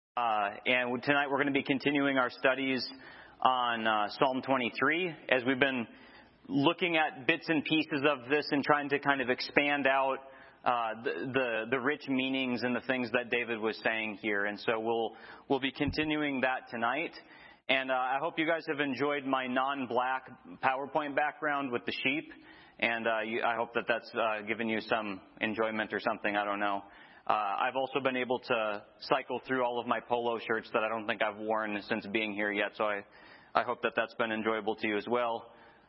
And tonight we're going to be continuing our studies on Psalm 23 as we've been looking at bits and pieces of this and trying to kind of expand out the rich meanings and the things that David was saying here. And so we'll be continuing that tonight. And I hope you guys have enjoyed my non-black PowerPoint background with the sheep. And I hope that that's given you some enjoyment or something. I don't know. I've also been able to cycle through all of my polo shirts that I don't think I've worn since being here yet. So I hope that that's been enjoyable to you as well.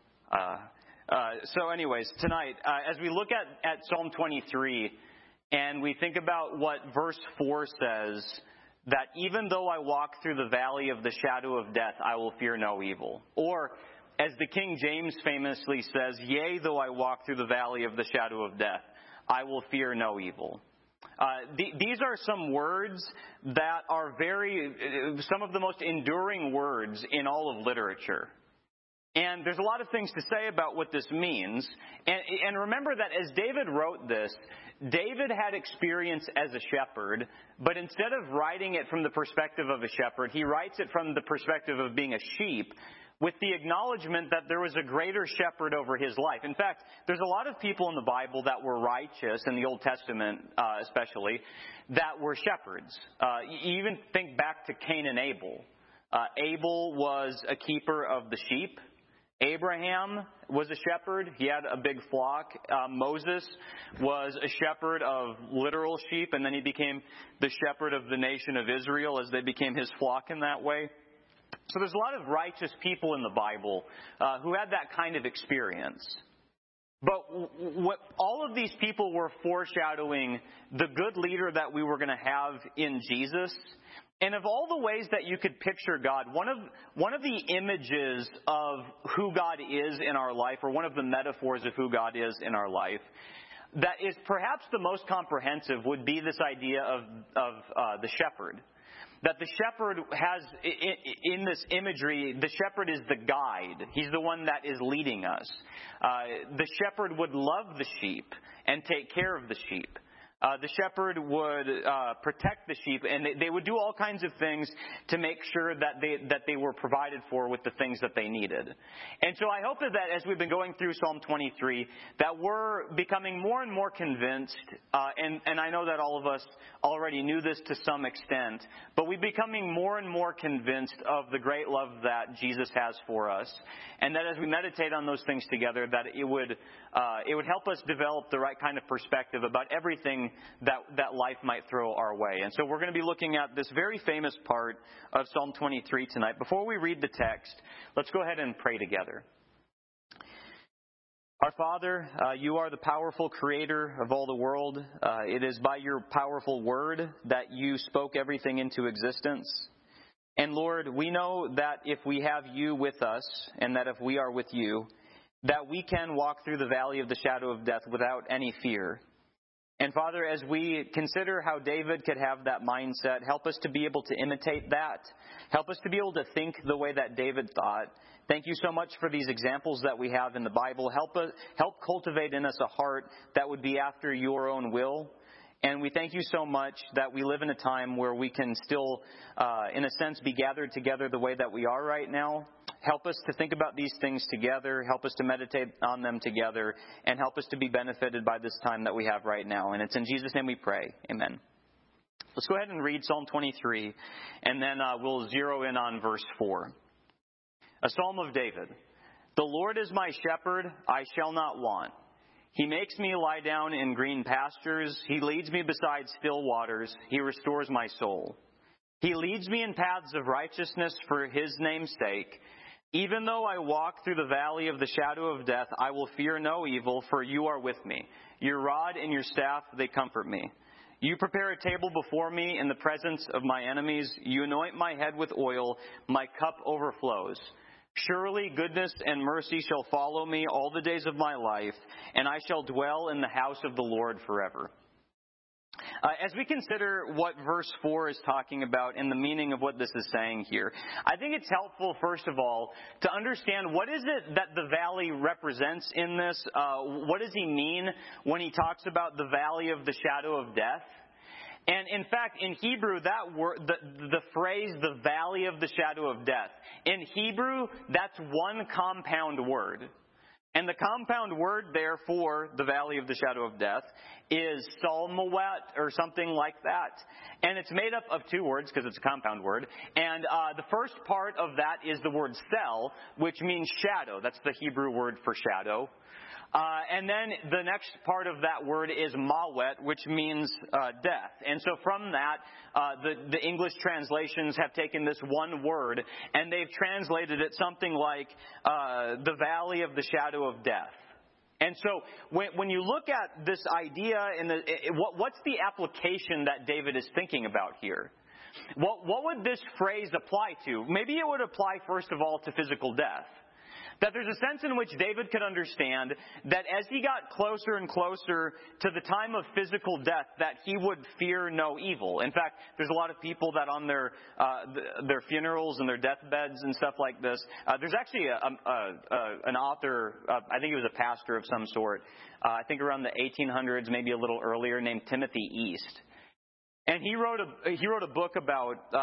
So anyways, tonight, as we look at Psalm 23 and we think about what verse 4 says, that even though I walk through the valley of the shadow of death, I will fear no evil. Or, as the King James famously says, yea, though I walk through the valley of the shadow of death, I will fear no evil. These are some words that are some of the most enduring words in all of literature. And there's a lot of things to say about what this means. And remember that as David wrote this, David had experience as a shepherd, but instead of writing it from the perspective of a shepherd, he writes it from the perspective of being a sheep, with the acknowledgement that there was a greater shepherd over his life. In fact, there's a lot of people in the Bible that were righteous, in the Old Testament especially, that were shepherds. You even think back to Cain and Abel. Abel was a keeper of the sheep. Abraham was a shepherd. He had a big flock. Moses was a shepherd of literal sheep, and then he became the shepherd of the nation of Israel as they became his flock in that way. So there's a lot of righteous people in the Bible who had that kind of experience. But what all of these people were foreshadowing the good leader that we were going to have in Jesus. And of all the ways that you could picture God, one of the images of who God is in our life, or one of the metaphors of who God is in our life, that is perhaps the most comprehensive would be this idea of the shepherd. That the shepherd has, in this imagery, the shepherd is the guide. He's the one that is leading us. The shepherd would love the sheep and take care of the sheep. The shepherd would protect the sheep, and they would do all kinds of things to make sure that they were provided for with the things that they needed. And so I hope that as we've been going through Psalm 23, that we're becoming more and more convinced, and I know that all of us already knew this to some extent, but we're becoming more and more convinced of the great love that Jesus has for us, and that as we meditate on those things together, that it would help us develop the right kind of perspective about everything that life might throw our way. And so we're going to be looking at this very famous part of Psalm 23 tonight. Before we read the text, let's go ahead and pray together. Our Father, you are the powerful creator of all the world. It is by your powerful word that you spoke everything into existence. And Lord, we know that if we have you with us, and that if we are with you, that we can walk through the valley of the shadow of death without any fear. And Father, as we consider how David could have that mindset, help us to be able to imitate that. Help us to be able to think the way that David thought. Thank you so much for these examples that we have in the Bible. Help cultivate in us a heart that would be after your own will. And we thank you so much that we live in a time where we can still, in a sense, be gathered together the way that we are right now. Help us to think about these things together. Help us to meditate on them together. And help us to be benefited by this time that we have right now. And it's in Jesus' name we pray. Amen. Let's go ahead and read Psalm 23. And then we'll zero in on verse 4. A Psalm of David. The Lord is my shepherd, I shall not want. He makes me lie down in green pastures. He leads me beside still waters. He restores my soul. He leads me in paths of righteousness for his name's sake. Even though I walk through the valley of the shadow of death, I will fear no evil, for you are with me. Your rod and your staff, they comfort me. You prepare a table before me in the presence of my enemies. You anoint my head with oil. My cup overflows. Surely goodness and mercy shall follow me all the days of my life, and I shall dwell in the house of the Lord forever. As we consider what verse 4 is talking about and the meaning of what this is saying here, I think it's helpful, first of all, to understand what is it that the valley represents in this. What does he mean when he talks about the valley of the shadow of death? And in fact, in Hebrew, that word, the phrase, the valley of the shadow of death, in Hebrew, that's one compound word. And the compound word there for the valley of the shadow of death is salmawet or something like that. And it's made up of two words because it's a compound word. And the first part of that is the word sel, which means shadow. That's the Hebrew word for shadow. And then the next part of that word is mawet, which means death. And so from that, the English translations have taken this one word and they've translated it something like the valley of the shadow of death. And so when you look at this idea, what's the application that David is thinking about here? What would this phrase apply to? Maybe it would apply, first of all, to physical death. That there's a sense in which David could understand that as he got closer and closer to the time of physical death, that he would fear no evil. In fact, there's a lot of people that on their funerals and their deathbeds and stuff like this, there's actually an author, I think he was a pastor of some sort, I think around the 1800s, maybe a little earlier, named Timothy East. And he wrote a book about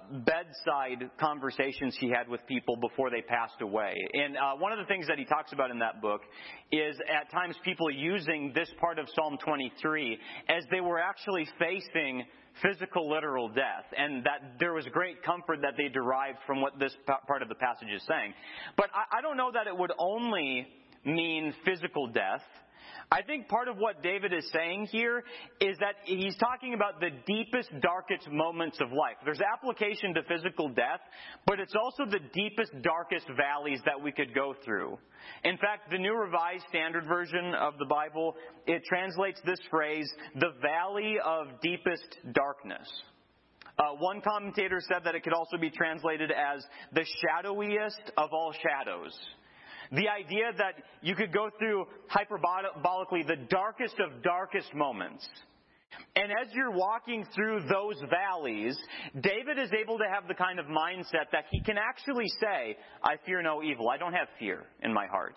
bedside conversations he had with people before they passed away. And one of the things that he talks about in that book is at times people using this part of Psalm 23 as they were actually facing physical, literal death, and that there was great comfort that they derived from what this part of the passage is saying. But I don't know that it would only mean physical death. I think part of what David is saying here is that he's talking about the deepest, darkest moments of life. There's application to physical death, but it's also the deepest, darkest valleys that we could go through. In fact, the New Revised Standard Version of the Bible, it translates this phrase, the valley of deepest darkness. One commentator said that it could also be translated as the shadowiest of all shadows. The idea that you could go through hyperbolically the darkest of darkest moments. And as you're walking through those valleys, David is able to have the kind of mindset that he can actually say, I fear no evil. I don't have fear in my heart.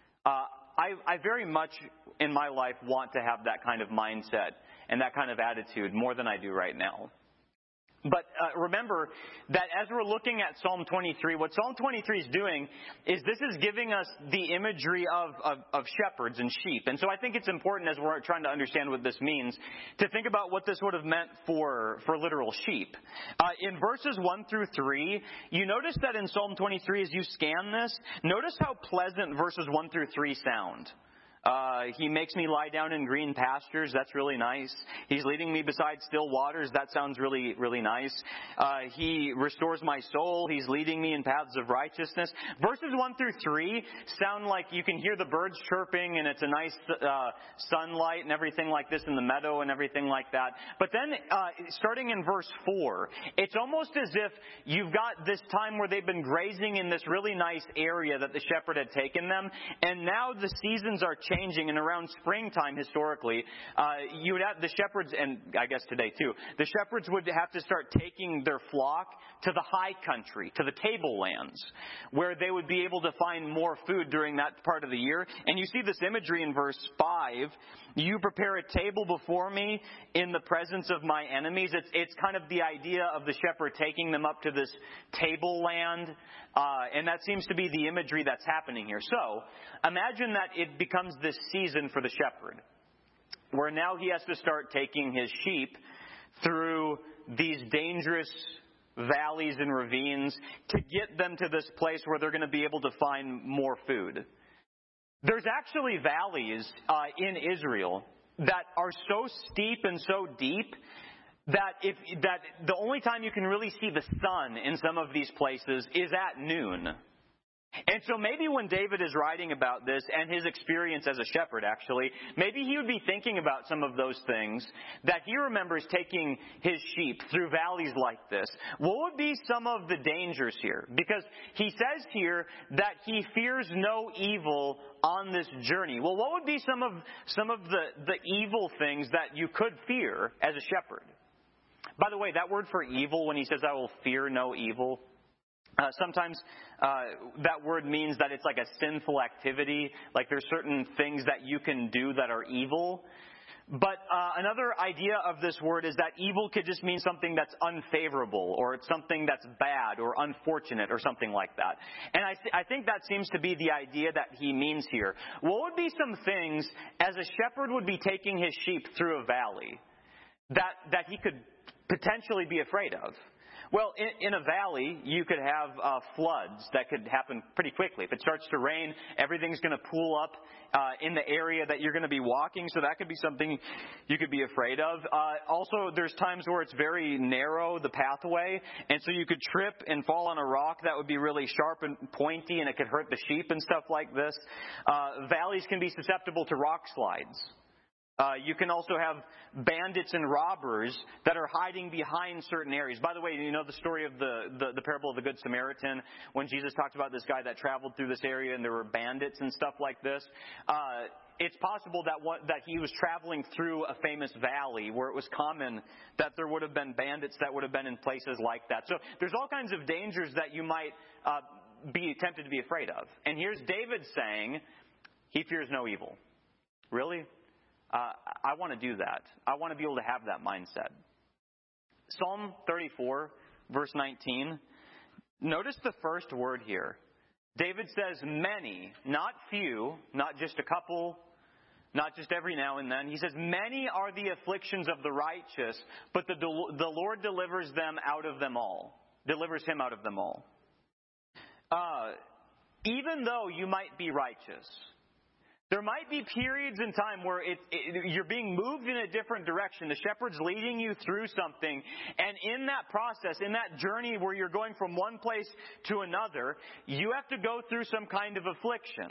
I very much in my life want to have that kind of mindset and that kind of attitude more than I do right now. But remember that as we're looking at Psalm 23, what Psalm 23 is doing is this is giving us the imagery of shepherds and sheep. And so I think it's important as we're trying to understand what this means to think about what this would have meant for literal sheep. In verses 1 through 3, you notice that in Psalm 23 as you scan this, notice how pleasant verses 1 through 3 sound. He makes me lie down in green pastures. That's really nice. He's leading me beside still waters. That sounds really, really nice. He restores my soul. He's leading me in paths of righteousness. Verses 1 through 3 sound like you can hear the birds chirping and it's a nice sunlight and everything like this in the meadow and everything like that. But then starting in verse 4, it's almost as if you've got this time where they've been grazing in this really nice area that the shepherd had taken them, and now the seasons are changing, and around springtime historically, you would have the shepherds, and I guess today too, the shepherds would have to start taking their flock to the high country, to the tablelands, where they would be able to find more food during that part of the year. And you see this imagery in verse 5, you prepare a table before me in the presence of my enemies. It's kind of the idea of the shepherd taking them up to this tableland, and that seems to be the imagery that's happening here. So, imagine that it becomes this season for the shepherd, where now he has to start taking his sheep through these dangerous valleys and ravines to get them to this place where they're going to be able to find more food. There's actually valleys in Israel that are so steep and so deep that the only time you can really see the sun in some of these places is at noon. And so maybe when David is writing about this and his experience as a shepherd, actually, maybe he would be thinking about some of those things that he remembers taking his sheep through valleys like this. What would be some of the dangers here? Because he says here that he fears no evil on this journey. Well, what would be some of the evil things that you could fear as a shepherd? By the way, that word for evil, when he says, I will fear no evil, sometimes that word means that it's like a sinful activity, like there's certain things that you can do that are evil. But another idea of this word is that evil could just mean something that's unfavorable, or it's something that's bad or unfortunate or something like that. And I think that seems to be the idea that he means here. What would be some things, as a shepherd would be taking his sheep through a valley, that he could potentially be afraid of? Well, in a valley, you could have floods that could happen pretty quickly. If it starts to rain, everything's going to pool up in the area that you're going to be walking, so that could be something you could be afraid of. Also, there's times where it's very narrow, the pathway, and so you could trip and fall on a rock that would be really sharp and pointy, and it could hurt the sheep and stuff like this. Valleys can be susceptible to rock slides. You can also have bandits and robbers that are hiding behind certain areas. By the way, you know the story of the parable of the Good Samaritan, when Jesus talked about this guy that traveled through this area and there were bandits and stuff like this. It's possible that he was traveling through a famous valley where it was common that there would have been bandits that would have been in places like that. So there's all kinds of dangers that you might be tempted to be afraid of. And here's David saying he fears no evil. Really? I want to do that. I want to be able to have that mindset. Psalm 34, verse 19. Notice the first word here. David says many, not few, not just a couple, not just every now and then. He says, many are the afflictions of the righteous, but the Lord delivers them out of them all. Delivers him out of them all. Even though you might be righteous, there might be periods in time where you're being moved in a different direction. The shepherd's leading you through something. And in that process, in that journey where you're going from one place to another, you have to go through some kind of affliction.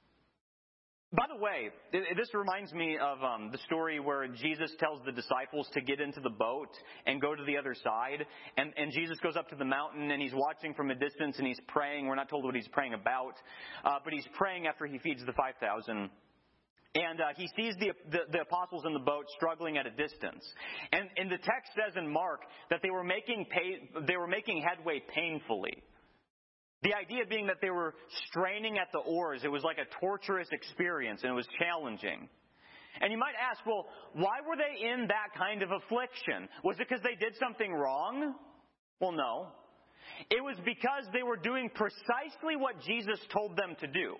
By the way, this reminds me of the story where Jesus tells the disciples to get into the boat and go to the other side. And Jesus goes up to the mountain and he's watching from a distance and he's praying. We're not told what he's praying about. But he's praying after he feeds the 5,000. And he sees the apostles in the boat struggling at a distance. And the text says in Mark that they were making headway painfully. The idea being that they were straining at the oars. It was like a torturous experience, and it was challenging. And you might ask, well, why were they in that kind of affliction? Was it because they did something wrong? Well, no. It was because they were doing precisely what Jesus told them to do.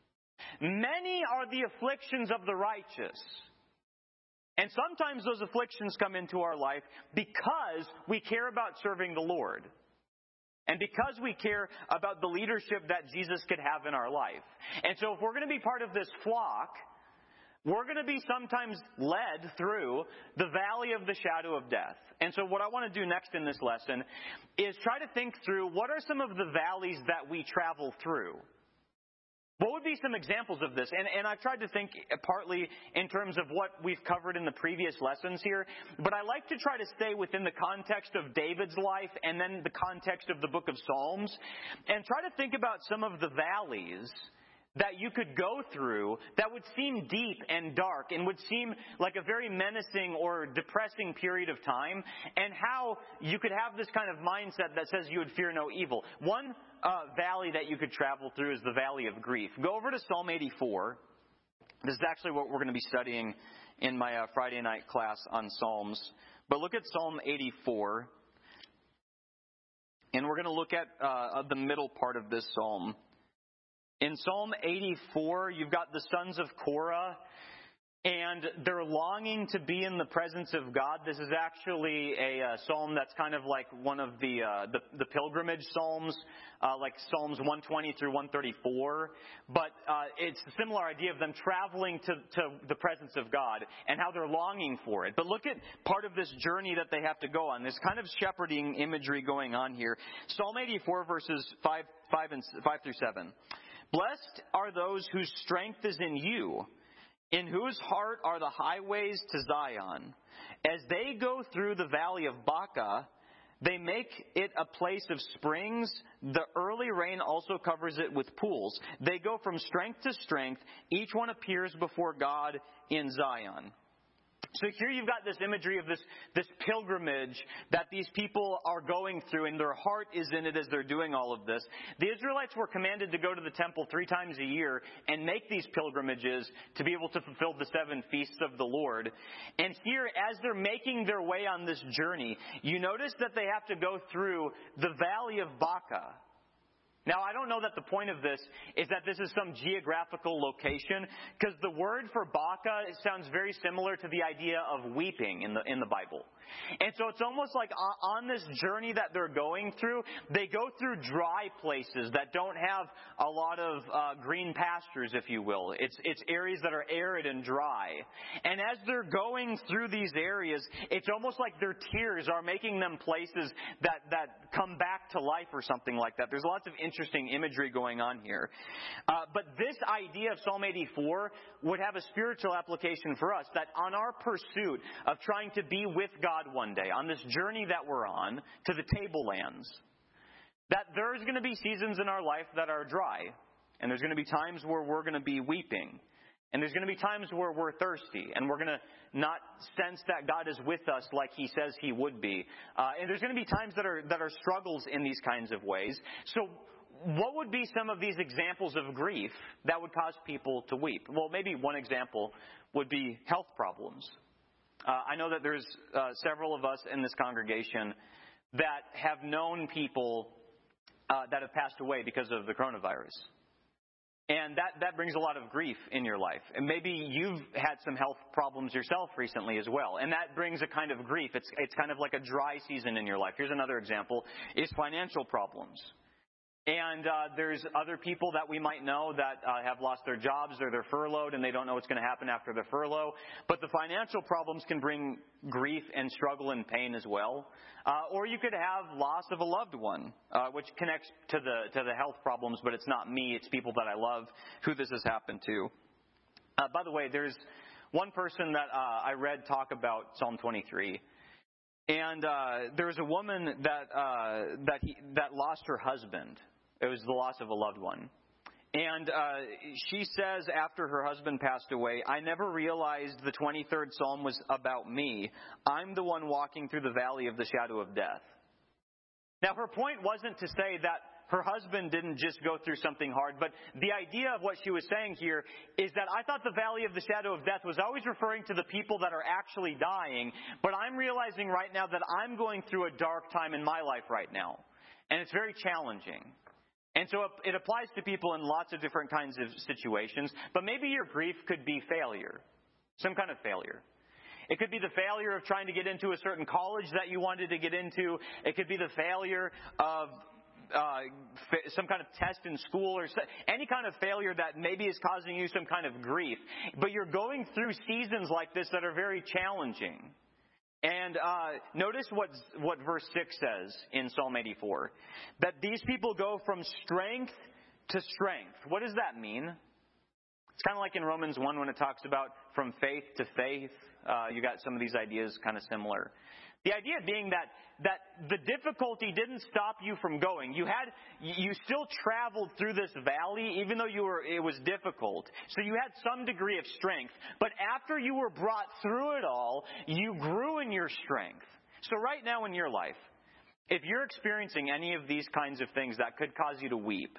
Many are the afflictions of the righteous. And sometimes those afflictions come into our life because we care about serving the Lord. And because we care about the leadership that Jesus could have in our life. And so if we're going to be part of this flock, we're going to be sometimes led through the valley of the shadow of death. And so what I want to do next in this lesson is try to think through what are some of the valleys that we travel through. What would be some examples of this? And I've tried to think partly in terms of what we've covered in the previous lessons here, but I like to try to stay within the context of David's life and then the context of the book of Psalms, and try to think about some of the valleys that you could go through that would seem deep and dark and would seem like a very menacing or depressing period of time, and how you could have this kind of mindset that says you would fear no evil. One valley that you could travel through is the valley of grief. Go over to Psalm 84. This is actually what we're going to be studying in my Friday night class on Psalms. But look at Psalm 84. And we're going to look at the middle part of this psalm. In Psalm 84, you've got the sons of Korah, and they're longing to be in the presence of God. This is actually a psalm that's kind of like one of the pilgrimage psalms, like Psalms 120 through 134. But it's a similar idea of them traveling to the presence of God and how they're longing for it. But look at part of this journey that they have to go on. This kind of shepherding imagery going on here. Psalm 84, verses 5 through 7. Blessed are those whose strength is in you, in whose heart are the highways to Zion. As they go through the valley of Baca, they make it a place of springs. The early rain also covers it with pools. They go from strength to strength. Each one appears before God in Zion. So here you've got this imagery of this pilgrimage that these people are going through, and their heart is in it as they're doing all of this. The Israelites were commanded to go to the temple 3 times a year and make these pilgrimages to be able to fulfill the 7 feasts of the Lord. And here, as they're making their way on this journey, you notice that they have to go through the valley of Baca. Now, I don't know that the point of this is that this is some geographical location, because the word for Baca sounds very similar to the idea of weeping in the Bible. And so it's almost like on this journey that they're going through, they go through dry places that don't have a lot of green pastures, if you will. It's areas that are arid and dry. And as they're going through these areas, it's almost like their tears are making them places that come back to life or something like that. There's lots of interesting imagery going on here. But this idea of Psalm 84 would have a spiritual application for us, that on our pursuit of trying to be with God one day, on this journey that we're on to the tablelands, that there's going to be seasons in our life that are dry, and there's going to be times where we're going to be weeping, and there's going to be times where we're thirsty, and we're going to not sense that God is with us like He says He would be, and there's going to be times that are struggles in these kinds of ways. So what would be some of these examples of grief that would cause people to weep? Well, maybe one example would be health problems. I know that there's several of us in this congregation that have known people that have passed away because of the coronavirus. And that brings a lot of grief in your life. And maybe you've had some health problems yourself recently as well. And that brings a kind of grief. It's kind of like a dry season in your life. Here's another example, is financial problems. And there's other people that we might know that have lost their jobs or they're furloughed and they don't know what's going to happen after the furlough. But the financial problems can bring grief and struggle and pain as well. Or you could have loss of a loved one, which connects to the health problems, but it's not me, it's people that I love who this has happened to. By the way, there's one person that I read talk about Psalm 23. And there was a woman that lost her husband. It was the loss of a loved one. And she says after her husband passed away, "I never realized the 23rd Psalm was about me. I'm the one walking through the valley of the shadow of death." Now, her point wasn't to say that her husband didn't just go through something hard, but the idea of what she was saying here is that I thought the valley of the shadow of death was always referring to the people that are actually dying, but I'm realizing right now that I'm going through a dark time in my life right now, and it's very challenging. And so it applies to people in lots of different kinds of situations, but maybe your grief could be failure, some kind of failure. It could be the failure of trying to get into a certain college that you wanted to get into. It could be the failure of some kind of test in school, or any kind of failure that maybe is causing you some kind of grief. But you're going through seasons like this that are very challenging. And notice what verse 6 says in Psalm 84. That these people go from strength to strength. What does that mean? It's kind of like in Romans 1 when it talks about from faith to faith. You got some of these ideas kind of similar. The idea being that the difficulty didn't stop you from going. You still traveled through this valley, even though it was difficult. So you had some degree of strength. But after you were brought through it all, you grew in your strength. So right now in your life, if you're experiencing any of these kinds of things that could cause you to weep,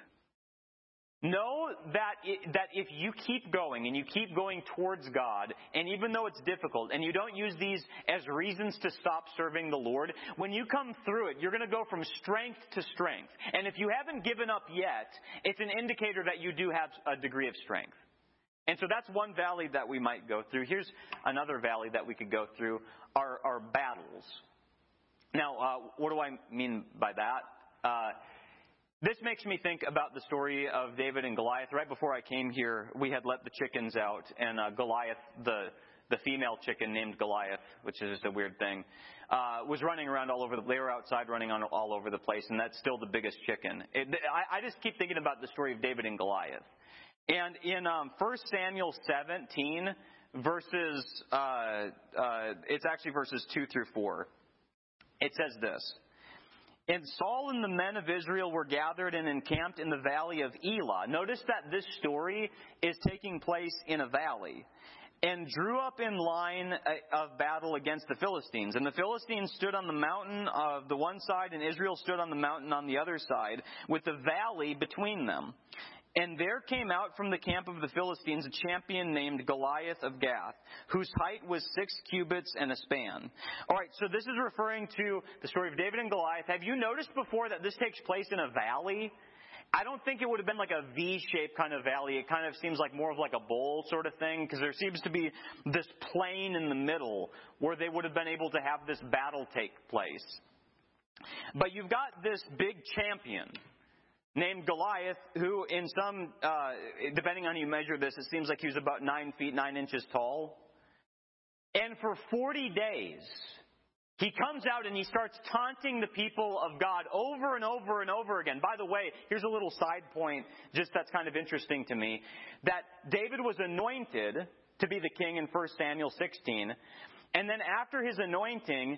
know that if you keep going and you keep going towards God, and even though it's difficult, and you don't use these as reasons to stop serving the Lord, when you come through it, you're going to go from strength to strength. And if you haven't given up yet, it's an indicator that you do have a degree of strength. And so that's one valley that we might go through. Here's another valley that we could go through, are battles. Now, what do I mean by that? This makes me think about the story of David and Goliath. Right before I came here, we had let the chickens out, and Goliath, the female chicken named Goliath, which is just a weird thing, was running around all over. They were outside running all over the place, and that's still the biggest chicken. I just keep thinking about the story of David and Goliath. And in 1 Samuel 17, it's actually verses 2 through 4. It says this. "And Saul and the men of Israel were gathered and encamped in the valley of Elah." Notice that this story is taking place in a valley. and drew up in line of battle against the Philistines. And the Philistines stood on the mountain of the one side, and Israel stood on the mountain on the other side, with the valley between them. And there came out from the camp of the Philistines a champion named Goliath of Gath, whose height was 6 cubits and a span. All right, so this is referring to the story of David and Goliath. Have you noticed before that this takes place in a valley? I don't think it would have been like a V-shaped kind of valley. It kind of seems like more of like a bowl sort of thing, because there seems to be this plain in the middle where they would have been able to have this battle take place. But you've got this big champion named Goliath, who in some, depending on how you measure this, it seems like he was about 9 feet, 9 inches tall. And for 40 days, he comes out and he starts taunting the people of God over and over and over again. By the way, here's a little side point, just that's kind of interesting to me, that David was anointed to be the king in 1 Samuel 16. And then after his anointing,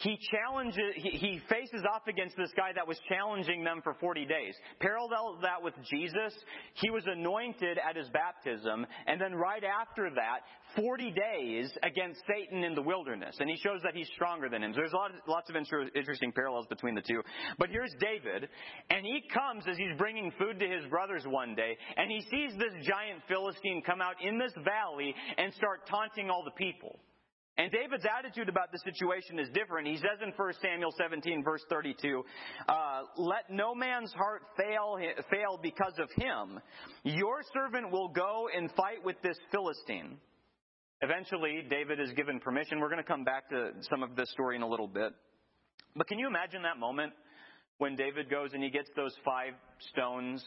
he faces off against this guy that was challenging them for 40 days. Parallel that with Jesus, he was anointed at his baptism, and then right after that, 40 days against Satan in the wilderness. And he shows that he's stronger than him. So there's lots of interesting parallels between the two. But here's David, and he comes as he's bringing food to his brothers one day, and he sees this giant Philistine come out in this valley and start taunting all the people. And David's attitude about the situation is different. He says in 1 Samuel 17, verse 32, let no man's heart fail because of him. Your servant will go and fight with this Philistine. Eventually, David is given permission. We're going to come back to some of this story in a little bit. But can you imagine that moment when David goes and he gets those 5 stones,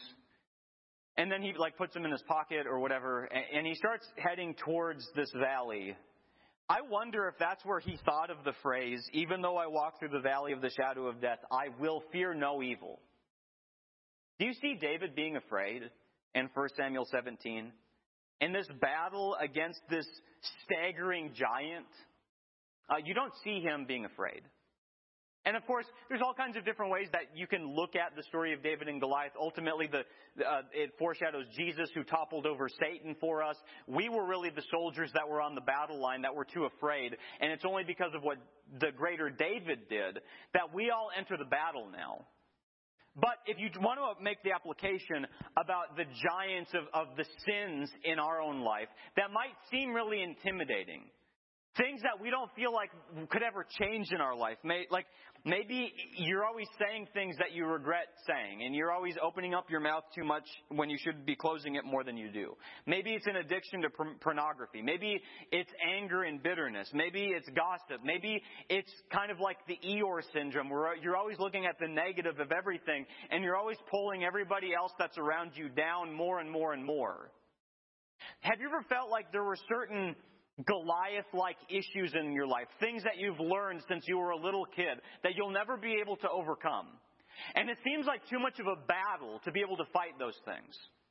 and then he puts them in his pocket or whatever, and he starts heading towards this valley? I wonder if that's where he thought of the phrase, even though I walk through the valley of the shadow of death, I will fear no evil. Do you see David being afraid in 1 Samuel 17? In this battle against this staggering giant, you don't see him being afraid. And of course, there's all kinds of different ways that you can look at the story of David and Goliath. Ultimately, it foreshadows Jesus, who toppled over Satan for us. We were really the soldiers that were on the battle line that were too afraid. And it's only because of what the greater David did that we all enter the battle now. But if you want to make the application about the giants of the sins in our own life, that might seem really intimidating. Things that we don't feel like could ever change in our life. Maybe you're always saying things that you regret saying, and you're always opening up your mouth too much when you should be closing it more than you do. Maybe it's an addiction to pornography. Maybe it's anger and bitterness. Maybe it's gossip. Maybe it's kind of like the Eeyore syndrome, where you're always looking at the negative of everything, and you're always pulling everybody else that's around you down more and more and more. Have you ever felt like there were certain Goliath-like issues in your life, things that you've learned since you were a little kid that you'll never be able to overcome? And it seems like too much of a battle to be able to fight those things.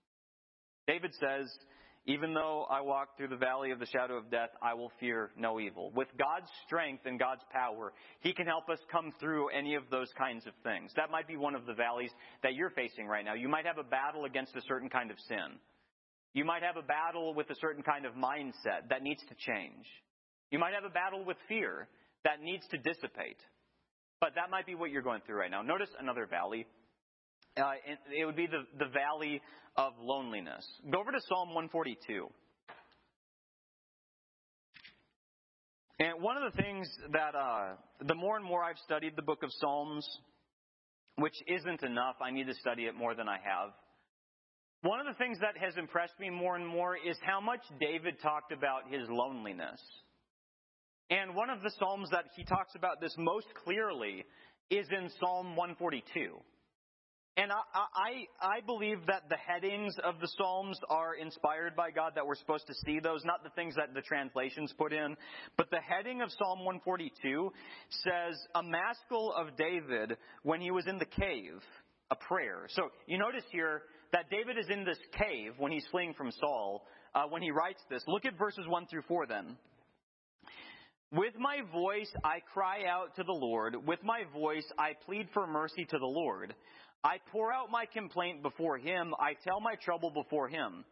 David says, even though I walk through the valley of the shadow of death, I will fear no evil. With God's strength and God's power, He can help us come through any of those kinds of things. That might be one of the valleys that you're facing right now. You might have a battle against a certain kind of sin. You might have a battle with a certain kind of mindset that needs to change. You might have a battle with fear that needs to dissipate. But that might be what you're going through right now. Notice another valley. It would be the valley of loneliness. Go over to Psalm 142. And one of the things that the more and more I've studied the book of Psalms, which isn't enough, I need to study it more than I have. One of the things that has impressed me more and more is how much David talked about his loneliness. And one of the Psalms that he talks about this most clearly is in Psalm 142. And I believe that the headings of the Psalms are inspired by God, that we're supposed to see those, not the things that the translations put in. But the heading of Psalm 142 says, a maskil of David when he was in the cave, a prayer. So you notice here that David is in this cave when he's fleeing from Saul, when he writes this. Look at verses 1 through 4 then. With my voice I cry out to the Lord. With my voice I plead for mercy to the Lord. I pour out my complaint before Him. I tell my trouble before Him.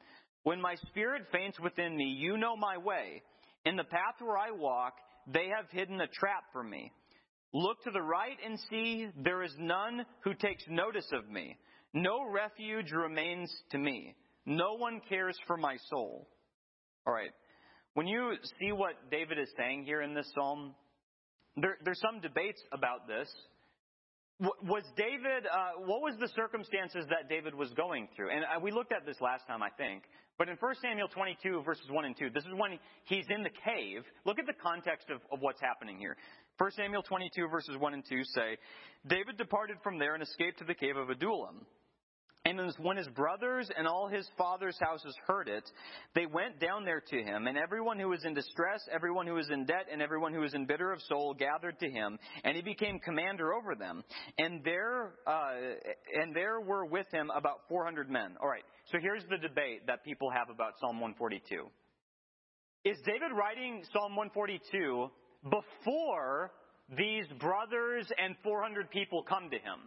When my spirit faints within me, you know my way. In the path where I walk, they have hidden a trap for me. Look to the right and see, there is none who takes notice of me. No refuge remains to me. No one cares for my soul. All right. When you see what David is saying here in this psalm, there's some debates about this. Was David, what was the circumstances that David was going through? And we looked at this last time, I think. But in 1 Samuel 22, verses 1 and 2, this is when he's in the cave. Look at the context of what's happening here. 1 Samuel 22, verses 1 and 2 say, David departed from there and escaped to the cave of Adullam. And when his brothers and all his father's houses heard it, they went down there to him. And everyone who was in distress, everyone who was in debt, and everyone who was in bitter of soul gathered to him. And he became commander over them. And there were with him about 400 men. All right, so here's the debate that people have about Psalm 142. Is David writing Psalm 142 before these brothers and 400 people come to him?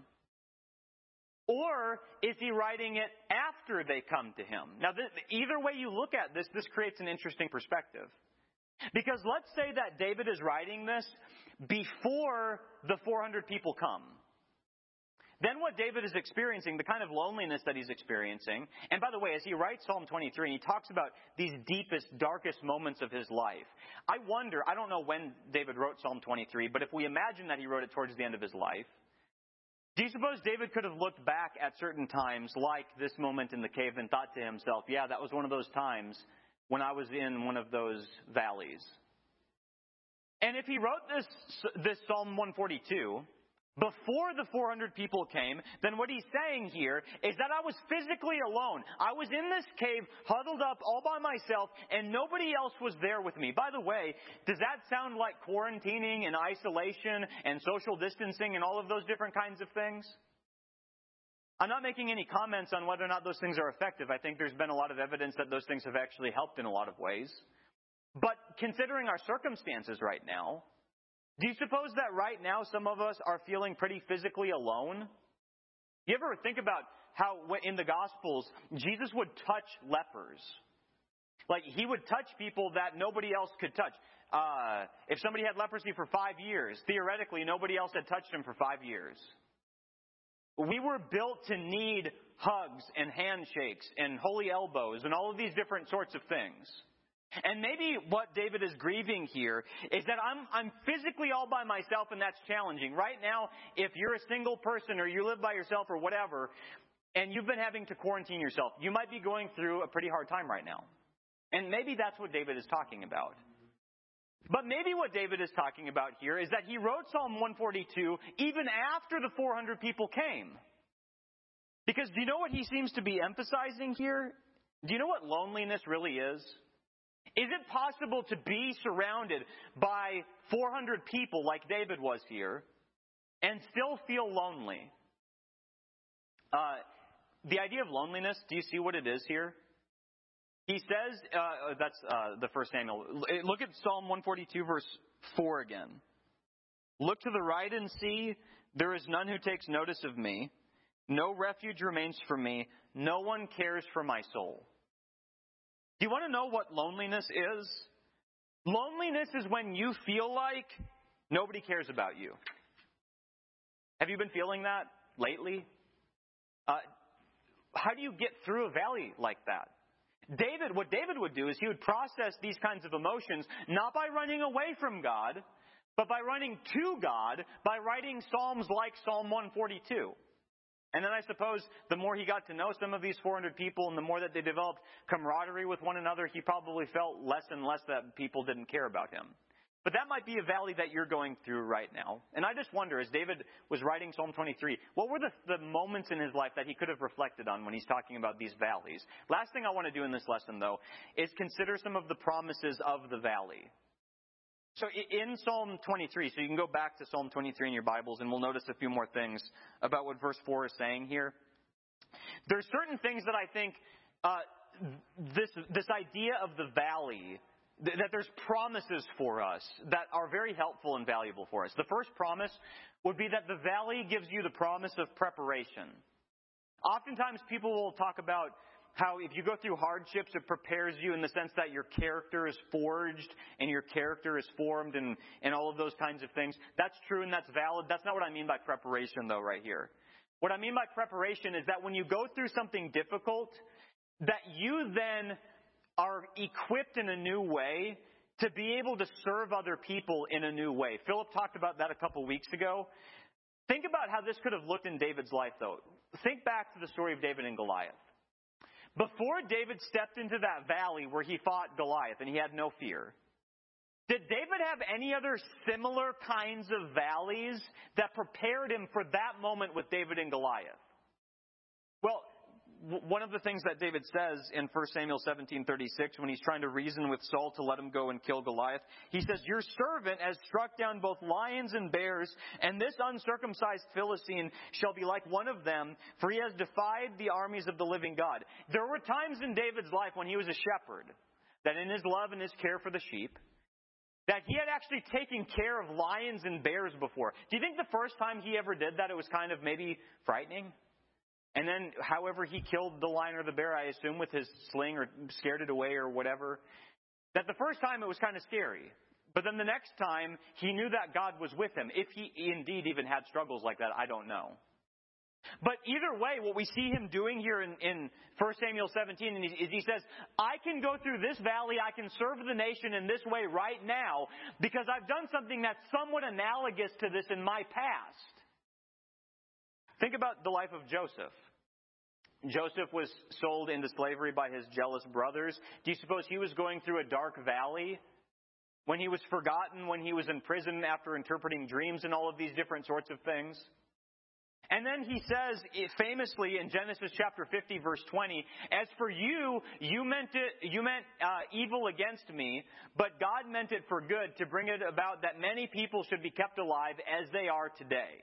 Or is he writing it after they come to him? Now, either way you look at this, this creates an interesting perspective. Because let's say that David is writing this before the 400 people come. Then what David is experiencing, the kind of loneliness that he's experiencing, and by the way, as he writes Psalm 23, and he talks about these deepest, darkest moments of his life, I wonder, I don't know when David wrote Psalm 23, but if we imagine that he wrote it towards the end of his life, do you suppose David could have looked back at certain times like this moment in the cave and thought to himself, yeah, that was one of those times when I was in one of those valleys? And if he wrote this Psalm 142 before the 400 people came, then what he's saying here is that I was physically alone. I was in this cave, huddled up all by myself, and nobody else was there with me. By the way, does that sound like quarantining and isolation and social distancing and all of those different kinds of things? I'm not making any comments on whether or not those things are effective. I think there's been a lot of evidence that those things have actually helped in a lot of ways. But considering our circumstances right now, do you suppose that right now some of us are feeling pretty physically alone? You ever think about how in the Gospels, Jesus would touch lepers? Like, he would touch people that nobody else could touch. If somebody had leprosy for 5 years, theoretically, nobody else had touched him for 5 years. We were built to need hugs and handshakes and holy elbows and all of these different sorts of things. And maybe what David is grieving here is that I'm physically all by myself, and that's challenging. Right now, if you're a single person or you live by yourself or whatever, and you've been having to quarantine yourself, you might be going through a pretty hard time right now. And maybe that's what David is talking about. But maybe what David is talking about here is that he wrote Psalm 142 even after the 400 people came. Because do you know what he seems to be emphasizing here? Do you know what loneliness really is? Is it possible to be surrounded by 400 people like David was here and still feel lonely? The idea of loneliness, do you see what it is here? He says, that's the 1 Samuel. Look at Psalm 142, verse 4 again. Look to the right and see, there is none who takes notice of me. No refuge remains for me. No one cares for my soul. Do you want to know what loneliness is? Loneliness is when you feel like nobody cares about you. Have you been feeling that lately? How do you get through a valley like that? What David would do is he would process these kinds of emotions not by running away from God, but by running to God, by writing psalms like Psalm 142. And then I suppose the more he got to know some of these 400 people and the more that they developed camaraderie with one another, he probably felt less and less that people didn't care about him. But that might be a valley that you're going through right now. And I just wonder, as David was writing Psalm 23, what were the moments in his life that he could have reflected on when he's talking about these valleys? Last thing I want to do in this lesson, though, is consider some of the promises of the valley. So in Psalm 23, so you can go back to Psalm 23 in your Bibles, and we'll notice a few more things about what verse 4 is saying here. There's certain things that I think this idea of the valley, that there's promises for us that are very helpful and valuable for us. The first promise would be that the valley gives you the promise of preparation. Oftentimes people will talk about how if you go through hardships, it prepares you in the sense that your character is forged and your character is formed and all of those kinds of things. That's true and that's valid. That's not what I mean by preparation, though, right here. What I mean by preparation is that when you go through something difficult, that you then are equipped in a new way to be able to serve other people in a new way. Philip talked about that a couple weeks ago. Think about how this could have looked in David's life, though. Think back to the story of David and Goliath. Before David stepped into that valley where he fought Goliath and he had no fear, did David have any other similar kinds of valleys that prepared him for that moment with David and Goliath? Well, one of the things that David says in 1 Samuel 17:36 when he's trying to reason with Saul to let him go and kill Goliath, he says, "Your servant has struck down both lions and bears, and this uncircumcised Philistine shall be like one of them, for he has defied the armies of the living God." There were times in David's life when he was a shepherd, that in his love and his care for the sheep, that he had actually taken care of lions and bears before. Do you think the first time he ever did that, it was kind of maybe frightening? And then, however he killed the lion or the bear, I assume, with his sling or scared it away or whatever, that the first time it was kind of scary. But then the next time, he knew that God was with him. If he indeed even had struggles like that, I don't know. But either way, what we see him doing here in 1 Samuel 17 is he says, I can go through this valley, I can serve the nation in this way right now, because I've done something that's somewhat analogous to this in my past. Think about the life of Joseph. Joseph was sold into slavery by his jealous brothers. Do you suppose he was going through a dark valley when he was forgotten, when he was in prison after interpreting dreams and all of these different sorts of things? And then he says famously in Genesis chapter 50 verse 20, "As for you, you meant evil against me, but God meant it for good to bring it about that many people should be kept alive as they are today."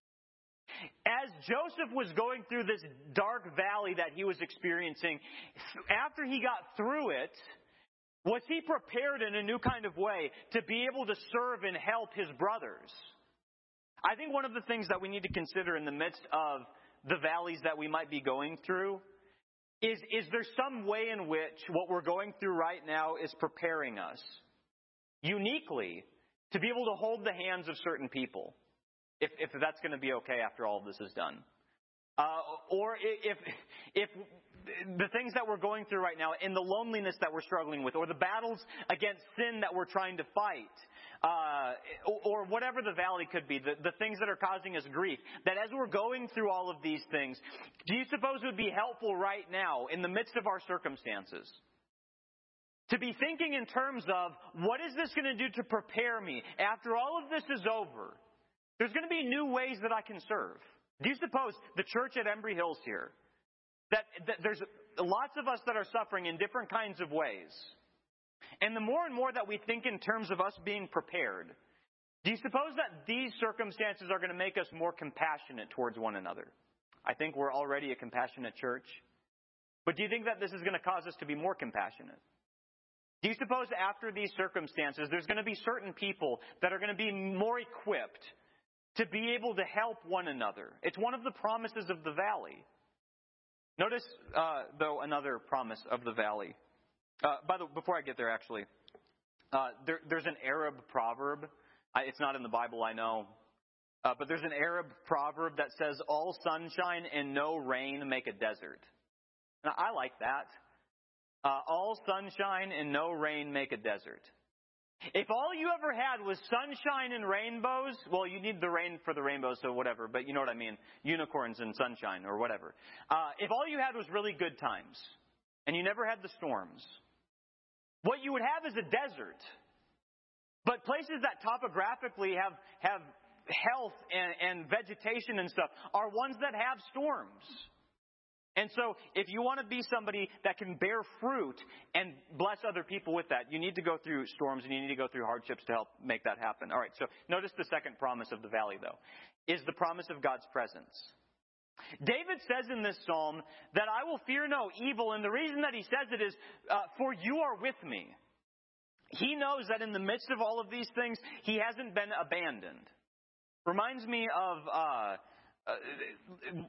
As Joseph was going through this dark valley that he was experiencing, after he got through it, was he prepared in a new kind of way to be able to serve and help his brothers? I think one of the things that we need to consider in the midst of the valleys that we might be going through is there some way in which what we're going through right now is preparing us uniquely to be able to hold the hands of certain people? If that's going to be okay after all of this is done. Or if the things that we're going through right now, and the loneliness that we're struggling with, or the battles against sin that we're trying to fight, or whatever the valley could be, the things that are causing us grief, that as we're going through all of these things, do you suppose it would be helpful right now, in the midst of our circumstances, to be thinking in terms of, what is this going to do to prepare me? After all of this is over, there's going to be new ways that I can serve. Do you suppose the church at Embry Hills here, that there's lots of us that are suffering in different kinds of ways. And the more and more that we think in terms of us being prepared, do you suppose that these circumstances are going to make us more compassionate towards one another? I think we're already a compassionate church. But do you think that this is going to cause us to be more compassionate? Do you suppose after these circumstances, there's going to be certain people that are going to be more equipped to be able to help one another? It's one of the promises of the valley. Notice, though, another promise of the valley. Before I get there, actually, there's an Arab proverb. It's not in the Bible, I know. But there's an Arab proverb that says, all sunshine and no rain make a desert. Now, I like that. All sunshine and no rain make a desert. If all you ever had was sunshine and rainbows, well, you need the rain for the rainbows, so whatever, but you know what I mean. Unicorns and sunshine or whatever. If all you had was really good times, and you never had the storms, what you would have is a desert. But places that topographically have health and vegetation and stuff are ones that have storms. And so, if you want to be somebody that can bear fruit and bless other people with that, you need to go through storms and you need to go through hardships to help make that happen. All right, so notice the second promise of the valley, though, is the promise of God's presence. David says in this psalm that I will fear no evil, and the reason that he says it is, for you are with me. He knows that in the midst of all of these things, he hasn't been abandoned. Reminds me of...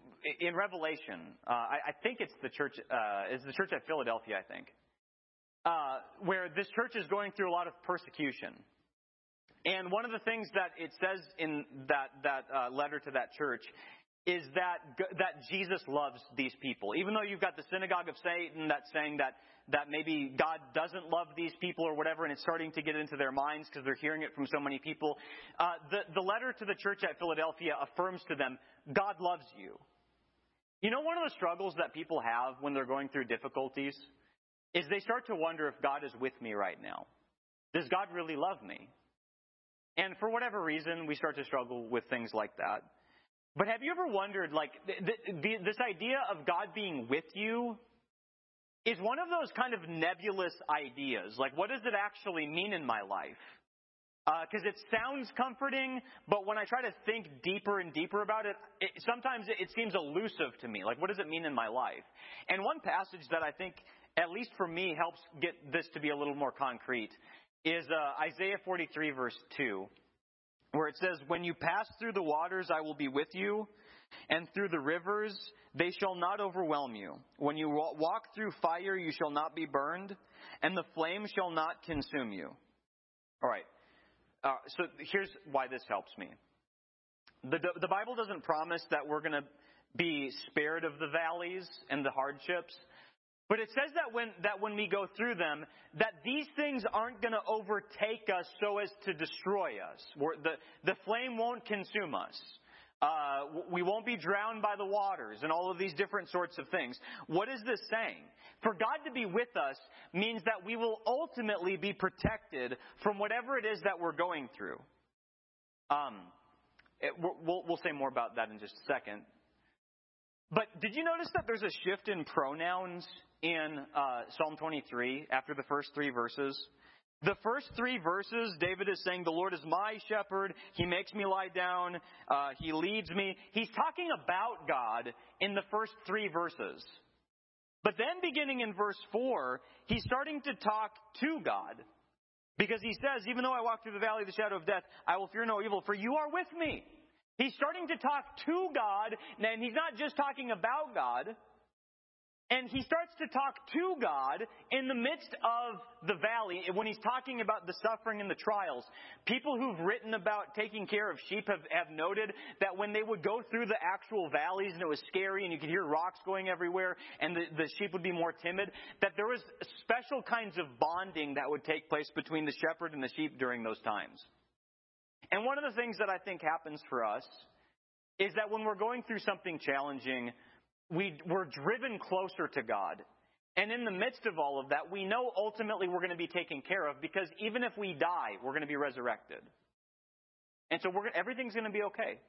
in Revelation, I think it's the church at Philadelphia, I think, where this church is going through a lot of persecution. And one of the things that it says in that letter to that church is that Jesus loves these people. Even though you've got the synagogue of Satan that's saying that maybe God doesn't love these people or whatever, and it's starting to get into their minds because they're hearing it from so many people. The letter to the church at Philadelphia affirms to them, God loves you. You know, one of the struggles that people have when they're going through difficulties is they start to wonder if God is with me right now. Does God really love me? And for whatever reason, we start to struggle with things like that. But have you ever wondered, like, this idea of God being with you is one of those kind of nebulous ideas. Like, what does it actually mean in my life? Because it sounds comforting, but when I try to think deeper and deeper about it, sometimes it seems elusive to me. Like, what does it mean in my life? And one passage that I think, at least for me, helps get this to be a little more concrete is Isaiah 43, verse 2, where it says, when you pass through the waters, I will be with you, and through the rivers, they shall not overwhelm you. When you walk through fire, you shall not be burned, and the flame shall not consume you. All right. So here's why this helps me. The Bible doesn't promise that we're going to be spared of the valleys and the hardships. But it says that when we go through them, that these things aren't going to overtake us so as to destroy us. The flame won't consume us. We won't be drowned by the waters and all of these different sorts of things. What is this saying? For God to be with us means that we will ultimately be protected from whatever it is that we're going through. We'll say more about that in just a second. But did you notice that there's a shift in pronouns in Psalm 23 after the first three verses? The first three verses, David is saying, the Lord is my shepherd. He makes me lie down. He leads me. He's talking about God in the first three verses. But then beginning in verse 4, he's starting to talk to God. Because he says, even though I walk through the valley of the shadow of death, I will fear no evil, for you are with me. He's starting to talk to God, and he's not just talking about God. And he starts to talk to God in the midst of the valley when he's talking about the suffering and the trials. People who've written about taking care of sheep have noted that when they would go through the actual valleys and it was scary and you could hear rocks going everywhere and the sheep would be more timid, that there was special kinds of bonding that would take place between the shepherd and the sheep during those times. And one of the things that I think happens for us is that when we're going through something challenging, we're driven closer to God. And in the midst of all of that, we know ultimately we're going to be taken care of because even if we die, we're going to be resurrected. And so everything's going to be okay.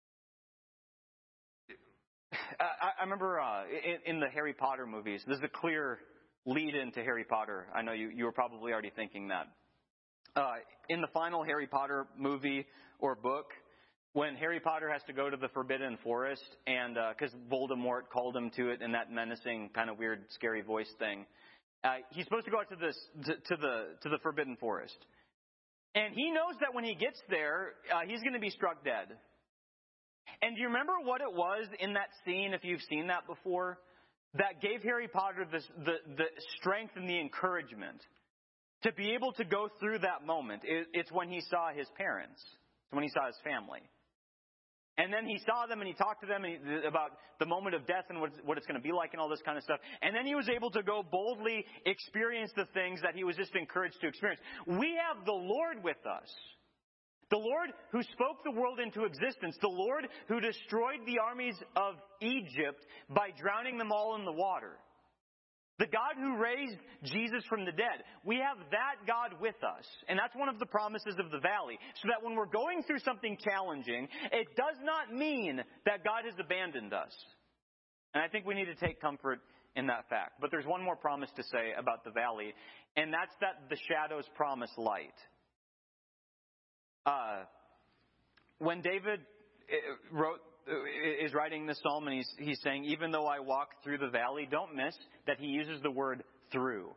I remember in the Harry Potter movies, there's a clear lead into Harry Potter. I know you were probably already thinking that. In the final Harry Potter movie or book, when Harry Potter has to go to the Forbidden Forest, and because Voldemort called him to it in that menacing, kind of weird, scary voice thing, he's supposed to go out to the Forbidden Forest, and he knows that when he gets there, he's going to be struck dead. And do you remember what it was in that scene, if you've seen that before, that gave Harry Potter the strength and the encouragement to be able to go through that moment? It's when he saw his parents. It's when he saw his family. And then he saw them and he talked to them about the moment of death and what it's going to be like and all this kind of stuff. And then he was able to go boldly experience the things that he was just encouraged to experience. We have the Lord with us. The Lord who spoke the world into existence. The Lord who destroyed the armies of Egypt by drowning them all in the water. The God who raised Jesus from the dead. We have that God with us. And that's one of the promises of the valley. So that when we're going through something challenging, it does not mean that God has abandoned us. And I think we need to take comfort in that fact. But there's one more promise to say about the valley, and that's that the shadows promise light. When David is writing this psalm, and he's saying, even though I walk through the valley, don't miss that he uses the word through.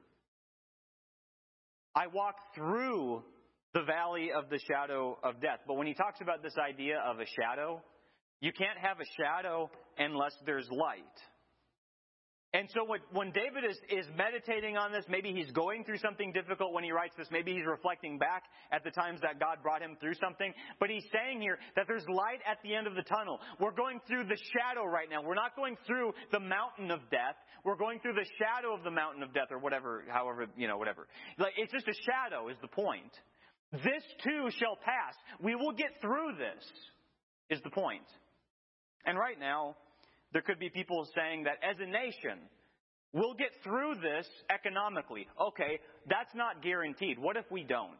I walk through the valley of the shadow of death. But when he talks about this idea of a shadow, You can't have a shadow unless there's light. And so when David is meditating on this, maybe he's going through something difficult when he writes this. Maybe he's reflecting back at the times that God brought him through something. But he's saying here that there's light at the end of the tunnel. We're going through the shadow right now. We're not going through the mountain of death. We're going through the shadow of the mountain of death, or whatever, however, whatever. Like, it's just a shadow is the point. This too shall pass. We will get through this, is the point. And right now, there could be people saying that as a nation, we'll get through this economically. Okay, that's not guaranteed. What if we don't?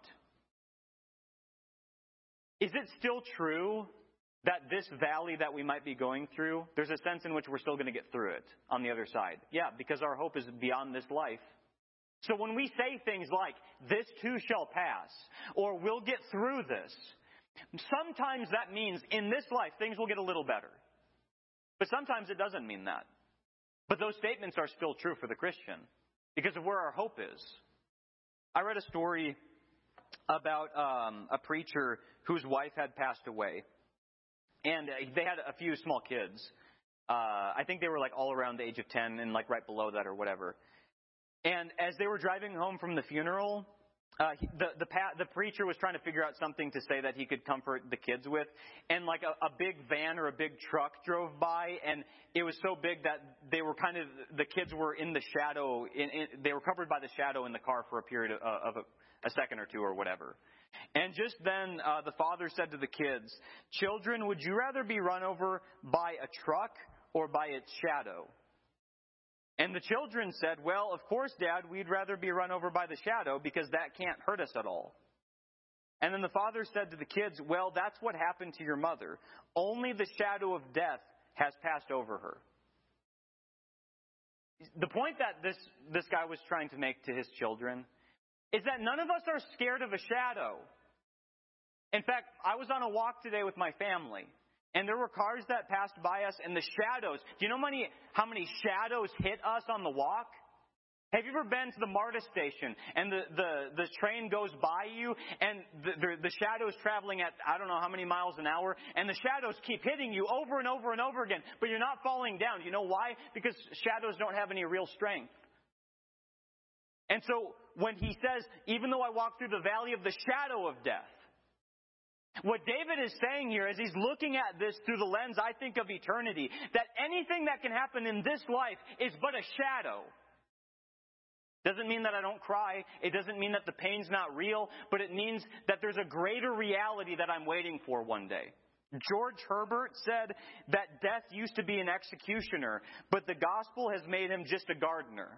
Is it still true that this valley that we might be going through, there's a sense in which we're still going to get through it on the other side? Yeah, because our hope is beyond this life. So when we say things like, this too shall pass, or we'll get through this, sometimes that means in this life things will get a little better. But sometimes it doesn't mean that. But those statements are still true for the Christian because of where our hope is. I read a story about a preacher whose wife had passed away. And they had a few small kids. I think they were like all around the age of 10 and like right below that or whatever. And as they were driving home from the funeral, the preacher was trying to figure out something to say that he could comfort the kids with. And like a big van or a big truck drove by, and it was so big that they were the kids were in the shadow. They were covered by the shadow in the car for a period of a second or two or whatever. And just then the father said to the kids, "Children, would you rather be run over by a truck or by its shadow?" And the children said, "Well, of course, Dad, we'd rather be run over by the shadow because that can't hurt us at all." And then the father said to the kids, "Well, that's what happened to your mother. Only the shadow of death has passed over her." The point that this guy was trying to make to his children is that none of us are scared of a shadow. In fact, I was on a walk today with my family. And there were cars that passed by us, and the shadows. Do you know how many shadows hit us on the walk? Have you ever been to the MARTA station and the train goes by you and the shadows traveling at I don't know how many miles an hour, and the shadows keep hitting you over and over and over again, but you're not falling down. Do you know why? Because shadows don't have any real strength. And so when he says, even though I walk through the valley of the shadow of death, what David is saying here is he's looking at this through the lens, I think, of eternity. That anything that can happen in this life is but a shadow. Doesn't mean that I don't cry. It doesn't mean that the pain's not real. But it means that there's a greater reality that I'm waiting for one day. George Herbert said that death used to be an executioner, but the gospel has made him just a gardener.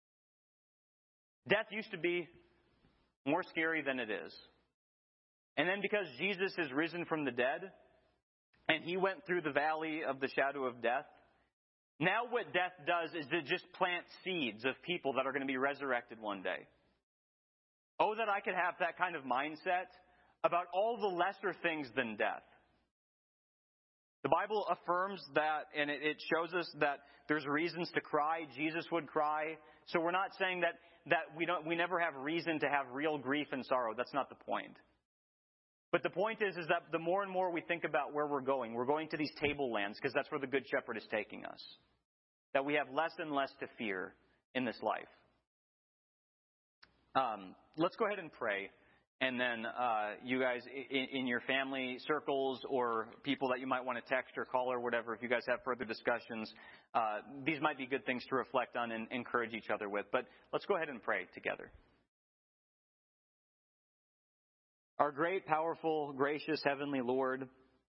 Death used to be more scary than it is. And then because Jesus is risen from the dead, and he went through the valley of the shadow of death, now what death does is it just plants seeds of people that are going to be resurrected one day. Oh, that I could have that kind of mindset about all the lesser things than death. The Bible affirms that, and it shows us that there's reasons to cry. Jesus would cry. So we're not saying that we never have reason to have real grief and sorrow. That's not the point. But the point is that the more and more we think about where we're going to these tablelands because that's where the Good Shepherd is taking us. That we have less and less to fear in this life. Let's go ahead and pray. And then you guys in your family circles or people that you might want to text or call or whatever, if you guys have further discussions, these might be good things to reflect on and encourage each other with. But let's go ahead and pray together. Our great, powerful, gracious, heavenly Lord,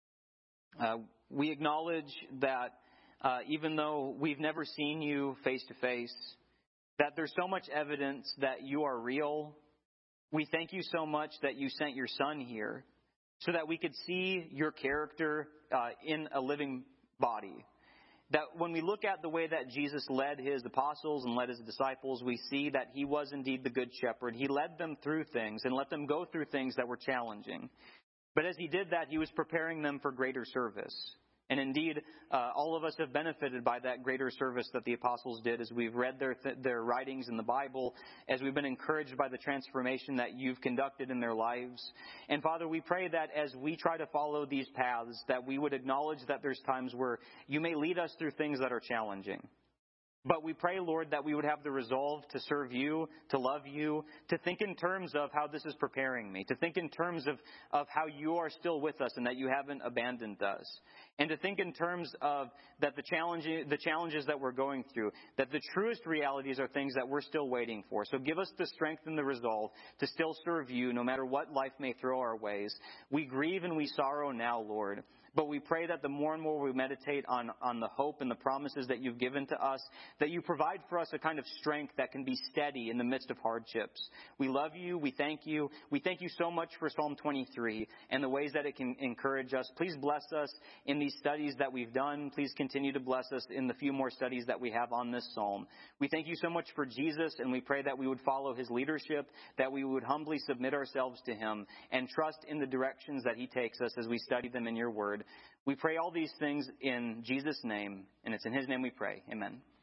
we acknowledge that even though we've never seen you face to face, that there's so much evidence that you are real. We thank you so much that you sent your Son here so that we could see your character in a living body. That when we look at the way that Jesus led his apostles and led his disciples, we see that he was indeed the Good Shepherd. He led them through things and let them go through things that were challenging. But as he did that, he was preparing them for greater service. And indeed, all of us have benefited by that greater service that the apostles did as we've read their writings in the Bible, as we've been encouraged by the transformation that you've conducted in their lives. And Father, we pray that as we try to follow these paths, that we would acknowledge that there's times where you may lead us through things that are challenging. But we pray, Lord, that we would have the resolve to serve you, to love you, to think in terms of how this is preparing me, to think in terms of how you are still with us and that you haven't abandoned us, and to think in terms of that the challenges that we're going through, that the truest realities are things that we're still waiting for. So give us the strength and the resolve to still serve you no matter what life may throw our ways. We grieve and we sorrow now, Lord. But we pray that the more and more we meditate on the hope and the promises that you've given to us, that you provide for us a kind of strength that can be steady in the midst of hardships. We love you. We thank you. We thank you so much for Psalm 23 and the ways that it can encourage us. Please bless us in these studies that we've done. Please continue to bless us in the few more studies that we have on this psalm. We thank you so much for Jesus, and we pray that we would follow his leadership, that we would humbly submit ourselves to him and trust in the directions that he takes us as we study them in your word. We pray all these things in Jesus' name, and it's in his name we pray. Amen.